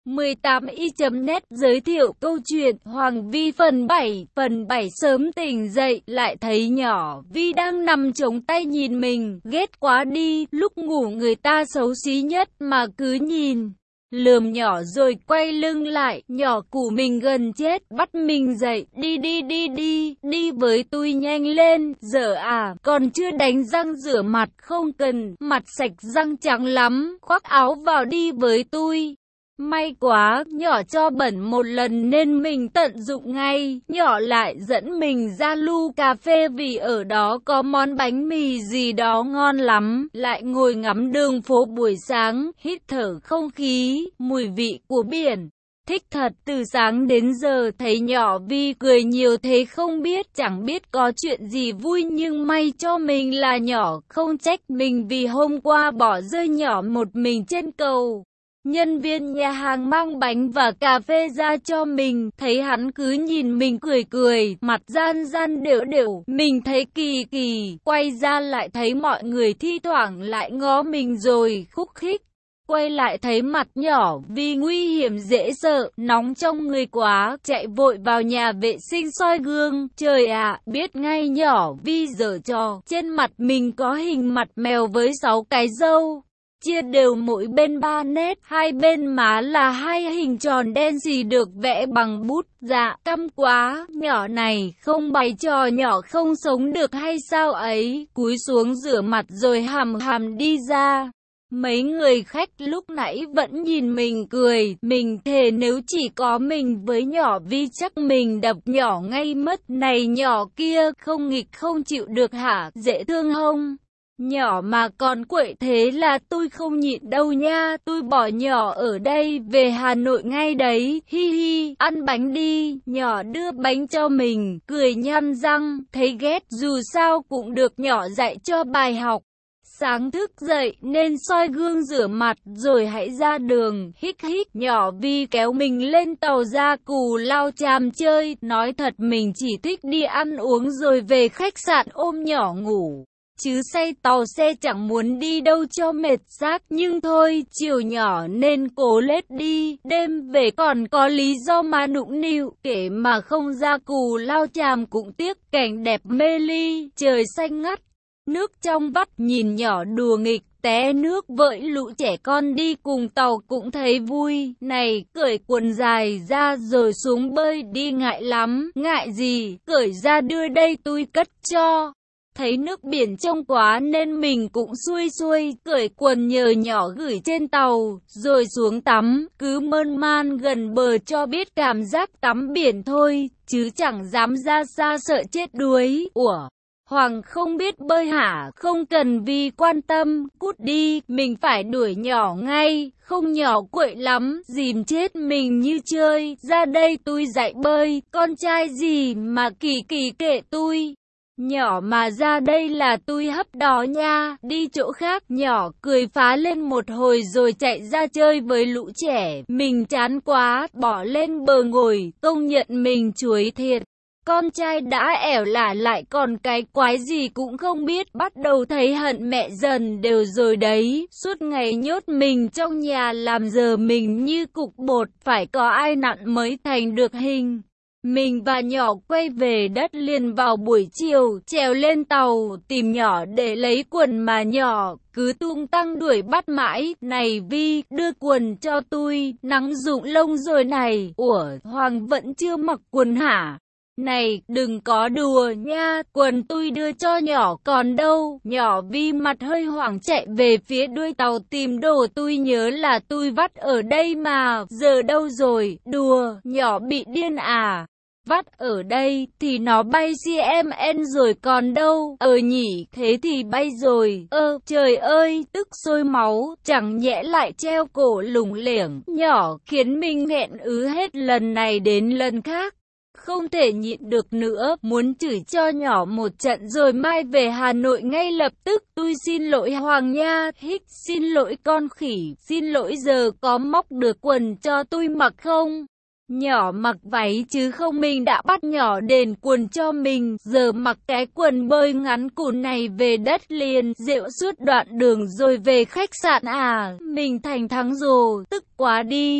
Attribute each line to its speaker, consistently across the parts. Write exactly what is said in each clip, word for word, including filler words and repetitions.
Speaker 1: mười tám y chấm net giới thiệu câu chuyện Hoàng Vi phần bảy. Phần bảy sớm tỉnh dậy, lại thấy nhỏ Vi đang nằm chống tay nhìn mình, ghét quá đi, lúc ngủ người ta xấu xí nhất mà cứ nhìn. Lườm nhỏ rồi quay lưng lại, nhỏ củ mình gần chết, bắt mình dậy, đi đi đi đi, đi với tôi nhanh lên, giờ à, còn chưa đánh răng rửa mặt, không cần, mặt sạch răng trắng lắm, khoác áo vào đi với tôi. May quá, nhỏ cho bẩn một lần nên mình tận dụng ngay, nhỏ lại dẫn mình ra lu cà phê vì ở đó có món bánh mì gì đó ngon lắm, lại ngồi ngắm đường phố buổi sáng, hít thở không khí, mùi vị của biển. Thích thật, từ sáng đến giờ thấy nhỏ Vi cười nhiều thế không biết, chẳng biết có chuyện gì vui nhưng may cho mình là nhỏ không trách mình vì hôm qua bỏ rơi nhỏ một mình trên cầu. Nhân viên nhà hàng mang bánh và cà phê ra cho mình, thấy hắn cứ nhìn mình cười cười, mặt gian gian đều đều, mình thấy kỳ kỳ, quay ra lại thấy mọi người thi thoảng lại ngó mình rồi khúc khích. Quay lại thấy mặt nhỏ Vi nguy hiểm dễ sợ, nóng trong người quá, chạy vội vào nhà vệ sinh soi gương, trời ạ, biết ngay nhỏ Vi giở trò, trên mặt mình có hình mặt mèo với sáu cái râu. Chia đều mỗi bên ba nét, hai bên má là hai hình tròn đen gì được vẽ bằng bút. Dạ, căm quá, nhỏ này không bày trò nhỏ không sống được hay sao ấy. Cúi xuống rửa mặt rồi hàm hàm đi ra. Mấy người khách lúc nãy vẫn nhìn mình cười, mình thề nếu chỉ có mình với nhỏ Vi chắc mình đập nhỏ ngay mất. Này nhỏ kia, không nghịch không chịu được hả, dễ thương không? Nhỏ mà còn quậy thế là tôi không nhịn đâu nha, tôi bỏ nhỏ ở đây về Hà Nội ngay đấy, hi hi, ăn bánh đi, nhỏ đưa bánh cho mình, cười nhăn răng, thấy ghét dù sao cũng được nhỏ dạy cho bài học. Sáng thức dậy nên soi gương rửa mặt rồi hãy ra đường, hích hích, nhỏ Vi kéo mình lên tàu ra Cù Lao Chàm chơi, nói thật mình chỉ thích đi ăn uống rồi về khách sạn ôm nhỏ ngủ. Chứ say tàu xe chẳng muốn đi đâu cho mệt xác, nhưng thôi, chiều nhỏ nên cố lết đi, đêm về còn có lý do mà nũng nịu, kể mà không ra Cù Lao Chàm cũng tiếc, cảnh đẹp mê ly, trời xanh ngắt, nước trong vắt, nhìn nhỏ đùa nghịch, té nước với lũ trẻ con đi cùng tàu cũng thấy vui, này, cởi quần dài ra rồi xuống bơi đi ngại lắm, ngại gì, cởi ra đưa đây tôi cất cho. Thấy nước biển trong quá nên mình cũng xuôi xuôi, cởi quần nhờ nhỏ gửi trên tàu, rồi xuống tắm, cứ mơn man gần bờ cho biết cảm giác tắm biển thôi, chứ chẳng dám ra xa sợ chết đuối. Ủa, Hoàng không biết bơi hả? Không cần Vi quan tâm, cút đi, mình phải đuổi nhỏ ngay, không nhỏ quậy lắm, dìm chết mình như chơi, ra đây tôi dạy bơi, con trai gì mà kỳ kỳ kệ tôi. Nhỏ mà ra đây là tôi hấp đó nha, đi chỗ khác. Nhỏ cười phá lên một hồi rồi chạy ra chơi với lũ trẻ, mình chán quá, bỏ lên bờ ngồi, công nhận mình chuối thiệt. Con trai đã ẻo lả lại còn cái quái gì cũng không biết, bắt đầu thấy hận mẹ dần đều rồi đấy, suốt ngày nhốt mình trong nhà làm giờ mình như cục bột, phải có ai nặn mới thành được hình. Mình và nhỏ quay về đất liền vào buổi chiều, trèo lên tàu, tìm nhỏ để lấy quần mà nhỏ cứ tung tăng đuổi bắt mãi. Này Vi, đưa quần cho tôi, nắng rụng lông rồi này. Ủa, Hoàng vẫn chưa mặc quần hả? Này, đừng có đùa nha, quần tôi đưa cho nhỏ còn đâu. Nhỏ Vi mặt hơi hoảng chạy về phía đuôi tàu tìm đồ, tôi nhớ là tôi vắt ở đây mà, giờ đâu rồi? Đùa, nhỏ bị điên à? Vắt ở đây thì nó bay xê em en rồi còn đâu, ờ nhỉ, thế thì bay rồi, ơ, trời ơi, tức sôi máu, chẳng nhẽ lại treo cổ lủng lẻng, nhỏ khiến mình nghẹn ứ hết lần này đến lần khác. Không thể nhịn được nữa, muốn chửi cho nhỏ một trận rồi mai về Hà Nội ngay lập tức. Tôi xin lỗi Hoàng nha, hích, xin lỗi con khỉ, xin lỗi giờ có móc được quần cho tôi mặc không? Nhỏ mặc váy chứ không, mình đã bắt nhỏ đền quần cho mình, giờ mặc cái quần bơi ngắn cùn này về đất liền, dẹo suốt đoạn đường rồi về khách sạn à, mình thành thắng rồi, tức quá đi.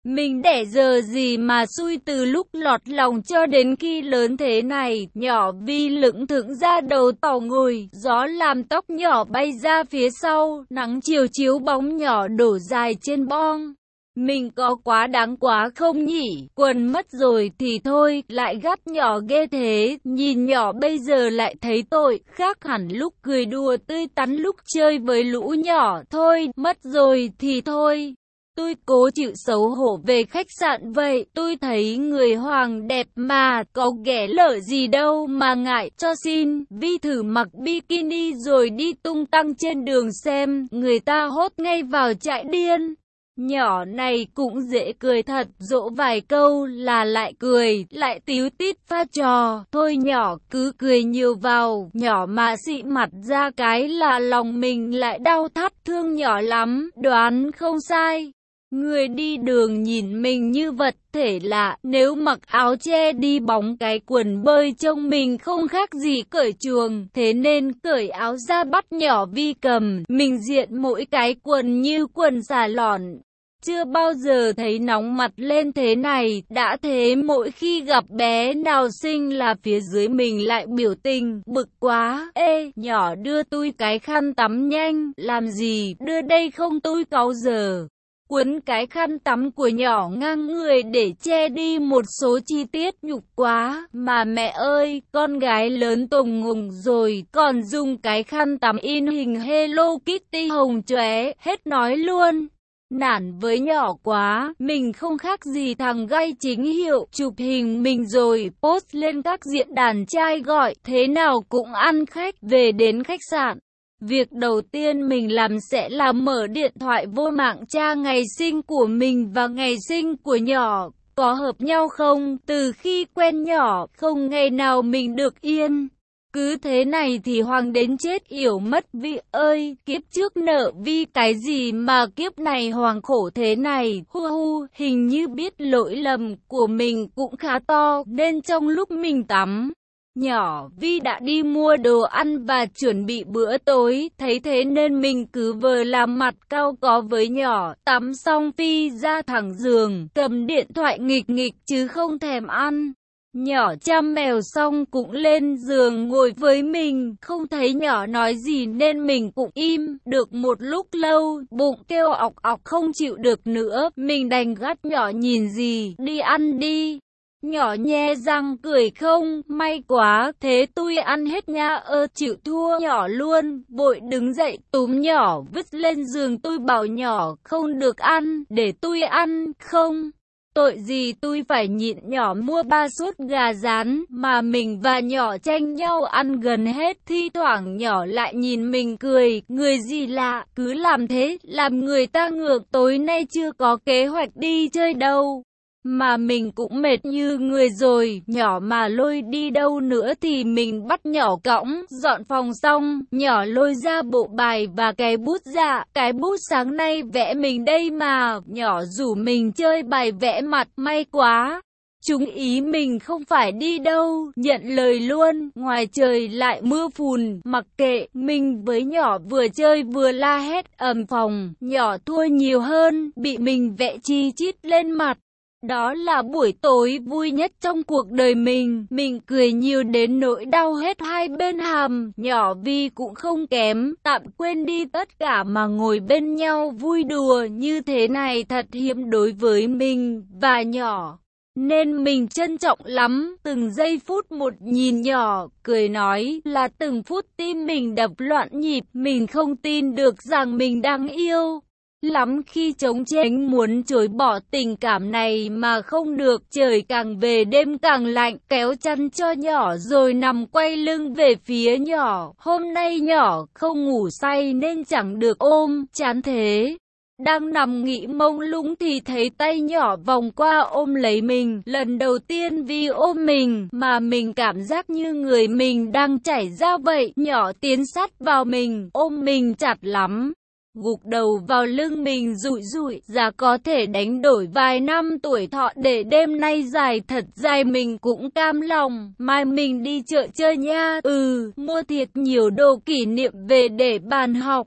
Speaker 1: Mình đẻ giờ gì mà xui từ lúc lọt lòng cho đến khi lớn thế này. Nhỏ Vi lững thững ra đầu tàu ngồi, gió làm tóc nhỏ bay ra phía sau, nắng chiều chiếu bóng nhỏ đổ dài trên bong. Mình có quá đáng quá không nhỉ? Quần mất rồi thì thôi, lại gắt nhỏ ghê thế. Nhìn nhỏ bây giờ lại thấy tội, khác hẳn lúc cười đùa tươi tắn lúc chơi với lũ nhỏ. Thôi, mất rồi thì thôi. Tôi cố chịu xấu hổ về khách sạn vậy. Tôi thấy người Hoàng đẹp mà, có ghẻ lở gì đâu mà ngại. Cho xin, Vi thử mặc bikini rồi đi tung tăng trên đường xem, người ta hốt ngay vào chạy điên. Nhỏ này cũng dễ cười thật, dỗ vài câu là lại cười, lại tíu tít pha trò. Thôi nhỏ cứ cười nhiều vào, nhỏ mà xị mặt ra cái là lòng mình lại đau thắt, thương nhỏ lắm, đoán không sai. Người đi đường nhìn mình như vật thể lạ, nếu mặc áo che đi bóng cái quần bơi trông mình không khác gì cởi chuồng, thế nên cởi áo ra bắt nhỏ Vi cầm, mình diện mỗi cái quần như quần xà lòn. Chưa bao giờ thấy nóng mặt lên thế này, đã thế mỗi khi gặp bé nào xinh là phía dưới mình lại biểu tình, bực quá. Ê, nhỏ đưa tôi cái khăn tắm nhanh, làm gì, đưa đây không tôi cáu giờ. Quấn cái khăn tắm của nhỏ ngang người để che đi một số chi tiết nhục quá. Mà mẹ ơi, con gái lớn tùng ngùng rồi, còn dùng cái khăn tắm in hình Hello Kitty hồng chóe, hết nói luôn. Nản với nhỏ quá, mình không khác gì thằng gay chính hiệu, chụp hình mình rồi post lên các diễn đàn trai gọi, thế nào cũng ăn khách. Về đến khách sạn, việc đầu tiên mình làm sẽ là mở điện thoại vô mạng tra ngày sinh của mình và ngày sinh của nhỏ, có hợp nhau không? Từ khi quen nhỏ, không ngày nào mình được yên. Cứ thế này thì Hoàng đến chết yểu mất. Vi ơi, kiếp trước nợ Vi cái gì mà kiếp này Hoàng khổ thế này. Hu hu, hình như biết lỗi lầm của mình cũng khá to, nên trong lúc mình tắm nhỏ, Vi đã đi mua đồ ăn và chuẩn bị bữa tối, thấy thế nên mình cứ vờ làm mặt cau có với nhỏ. Tắm xong Vi ra thẳng giường, cầm điện thoại nghịch nghịch chứ không thèm ăn. Nhỏ chăm mèo xong cũng lên giường ngồi với mình, không thấy nhỏ nói gì nên mình cũng im. Được một lúc lâu, bụng kêu ọc ọc không chịu được nữa, mình đành gắt nhỏ nhìn gì, đi ăn đi. Nhỏ nhe răng cười không, may quá, thế tôi ăn hết nha. Ơ chịu thua, nhỏ luôn, vội đứng dậy túm nhỏ vứt lên giường. Tôi bảo nhỏ không được ăn, để tôi ăn, không. Tội gì tôi phải nhịn. Nhỏ mua ba suất gà rán mà mình và nhỏ tranh nhau ăn gần hết. Thi thoảng nhỏ lại nhìn mình cười, người gì lạ, cứ làm thế, làm người ta ngược. Tối nay chưa có kế hoạch đi chơi đâu, mà mình cũng mệt như người rồi. Nhỏ mà lôi đi đâu nữa thì mình bắt nhỏ cõng. Dọn phòng xong, nhỏ lôi ra bộ bài và cái bút ra. Cái bút sáng nay vẽ mình đây mà. Nhỏ rủ mình chơi bài vẽ mặt, may quá chúng ý mình không phải đi đâu, nhận lời luôn. Ngoài trời lại mưa phùn, mặc kệ, mình với nhỏ vừa chơi vừa la hét ầm phòng. Nhỏ thua nhiều hơn, bị mình vẽ chi chít lên mặt. Đó là buổi tối vui nhất trong cuộc đời mình. Mình cười nhiều đến nỗi đau hết hai bên hàm. Nhỏ Vi cũng không kém, tạm quên đi tất cả mà ngồi bên nhau vui đùa như thế này thật hiếm đối với mình và nhỏ, nên mình trân trọng lắm. Từng giây phút một nhìn nhỏ, cười nói là từng phút tim mình đập loạn nhịp. Mình không tin được rằng mình đang yêu lắm khi chống chánh muốn chối bỏ tình cảm này mà không được. Trời càng về đêm càng lạnh, kéo chăn cho nhỏ rồi nằm quay lưng về phía nhỏ. Hôm nay nhỏ không ngủ say nên chẳng được ôm, chán thế. Đang nằm nghĩ mông lung thì thấy tay nhỏ vòng qua ôm lấy mình. Lần đầu tiên Vi ôm mình mà mình cảm giác như người mình đang chảy ra vậy. Nhỏ tiến sát vào mình, ôm mình chặt lắm, gục đầu vào lưng mình rụi rụi. Giá có thể đánh đổi vài năm tuổi thọ để đêm nay dài thật dài mình cũng cam lòng. Mai mình đi chợ chơi nha. Ừ, mua thiệt nhiều đồ kỷ niệm về để bàn học.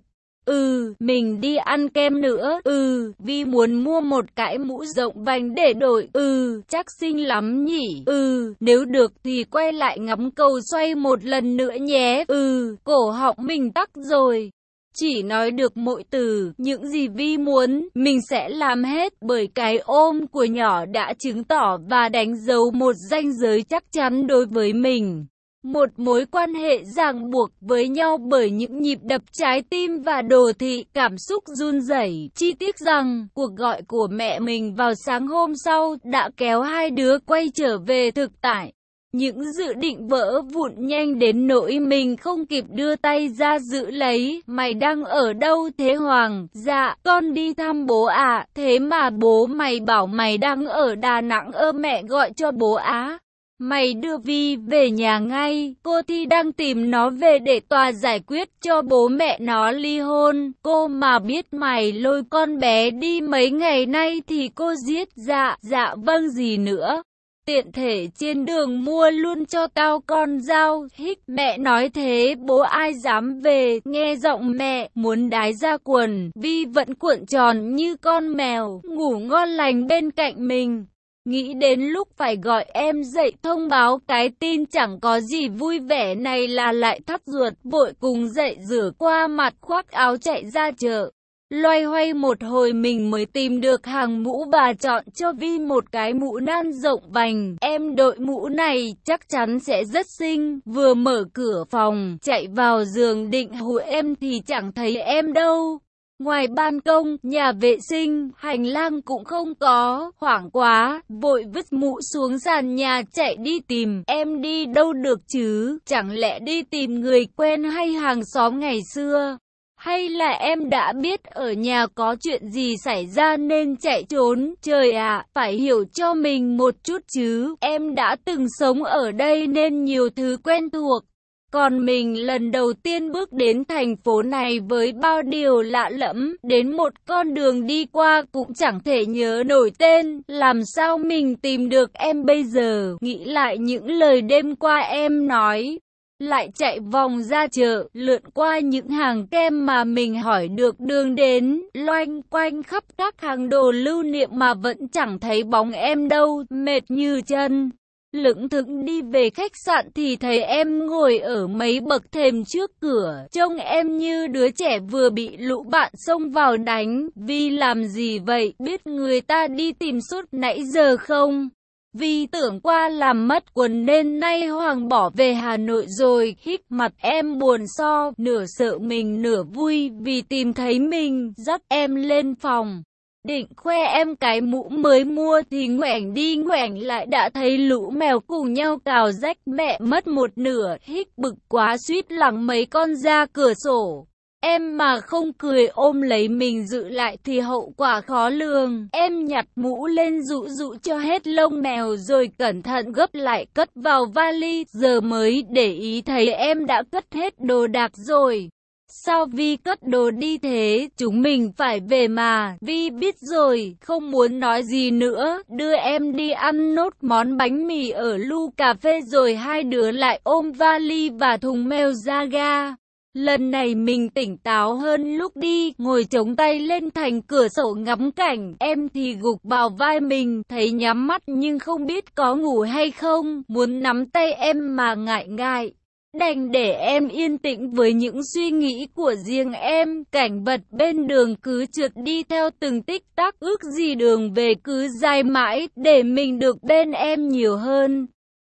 Speaker 1: Ừ, mình đi ăn kem nữa. Ừ, Vi muốn mua một cái mũ rộng vành để đội. Ừ, chắc xinh lắm nhỉ. Ừ, nếu được thì quay lại ngắm cầu xoay một lần nữa nhé. Ừ, cổ họng mình tắc rồi. Chỉ nói được mỗi từ, những gì Vi muốn, mình sẽ làm hết, bởi cái ôm của nhỏ đã chứng tỏ và đánh dấu một ranh giới chắc chắn đối với mình. Một mối quan hệ ràng buộc với nhau bởi những nhịp đập trái tim và đồ thị cảm xúc run rẩy. Chi tiết rằng, cuộc gọi của mẹ mình vào sáng hôm sau đã kéo hai đứa quay trở về thực tại. Những dự định vỡ vụn nhanh đến nỗi mình không kịp đưa tay ra giữ lấy. Mày đang ở đâu thế Hoàng? Dạ, con đi thăm bố ạ. À. Thế mà bố mày bảo mày đang ở Đà Nẵng ơ, mẹ gọi cho bố á. Mày đưa Vi về nhà ngay, cô Thi đang tìm nó về để tòa giải quyết cho bố mẹ nó ly hôn. Cô mà biết mày lôi con bé đi mấy ngày nay thì cô giết. Dạ, dạ vâng gì nữa. Tiện thể trên đường mua luôn cho tao con dao. Hích, mẹ nói thế bố ai dám về. Nghe giọng mẹ muốn đái ra quần. Vi vẫn cuộn tròn như con mèo, ngủ ngon lành bên cạnh mình. Nghĩ đến lúc phải gọi em dậy thông báo cái tin chẳng có gì vui vẻ này là lại thắt ruột, vội cùng dậy rửa qua mặt khoác áo chạy ra chợ. Loay hoay một hồi mình mới tìm được hàng mũ và chọn cho Vi một cái mũ nan rộng vành. Em đội mũ này chắc chắn sẽ rất xinh. Vừa mở cửa phòng, chạy vào giường định hù em thì chẳng thấy em đâu. Ngoài ban công, nhà vệ sinh, hành lang cũng không có, hoảng quá, vội vứt mũ xuống sàn nhà chạy đi tìm. Em đi đâu được chứ, chẳng lẽ đi tìm người quen hay hàng xóm ngày xưa? Hay là em đã biết ở nhà có chuyện gì xảy ra nên chạy trốn? Trời ạ, phải hiểu cho mình một chút chứ, em đã từng sống ở đây nên nhiều thứ quen thuộc. Còn mình lần đầu tiên bước đến thành phố này với bao điều lạ lẫm, đến một con đường đi qua cũng chẳng thể nhớ nổi tên, làm sao mình tìm được em bây giờ? Nghĩ lại những lời đêm qua em nói, lại chạy vòng ra chợ, lượn qua những hàng kem mà mình hỏi được đường đến, loanh quanh khắp các hàng đồ lưu niệm mà vẫn chẳng thấy bóng em đâu, mệt như chân. Lững thững đi về khách sạn thì thấy em ngồi ở mấy bậc thềm trước cửa, trông em như đứa trẻ vừa bị lũ bạn xông vào đánh. Vi làm gì vậy, biết người ta đi tìm suốt nãy giờ không? Vi tưởng qua làm mất quần nên nay Hoàng bỏ về Hà Nội rồi. Hít mặt em buồn so, nửa sợ mình nửa vui vì tìm thấy mình, dắt em lên phòng. Định khoe em cái mũ mới mua thì ngoảnh đi ngoảnh lại đã thấy lũ mèo cùng nhau cào rách, mẹ mất một nửa. Hít bực quá suýt lẳng mấy con ra cửa sổ. Em mà không cười ôm lấy mình giữ lại thì hậu quả khó lường. Em nhặt mũ lên dụ dụ cho hết lông mèo rồi cẩn thận gấp lại cất vào vali. Giờ mới để ý thấy em đã cất hết đồ đạc rồi. Sao Vi cất đồ đi thế? Chúng mình phải về mà. Vi biết rồi, không muốn nói gì nữa. Đưa em đi ăn nốt món bánh mì ở Lu Cà Phê rồi hai đứa lại ôm vali và thùng mail ra ga. Lần này mình tỉnh táo hơn lúc đi, ngồi chống tay lên thành cửa sổ ngắm cảnh. Em thì gục vào vai mình, thấy nhắm mắt nhưng không biết có ngủ hay không. Muốn nắm tay em mà ngại ngại. Đành để em yên tĩnh với những suy nghĩ của riêng em. Cảnh vật bên đường cứ trượt đi theo từng tích tắc, ước gì đường về cứ dài mãi để mình được bên em nhiều hơn.